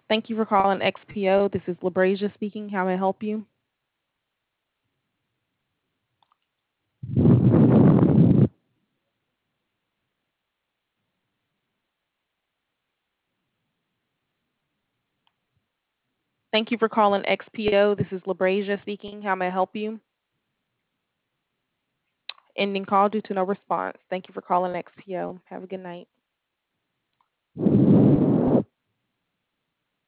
Thank you for calling XPO. This is LaBrasia speaking. How may I help you? Thank you for calling XPO. This is LaBrasia speaking. How may I help you? Ending call due to no response. Thank you for calling XPO. Have a good night.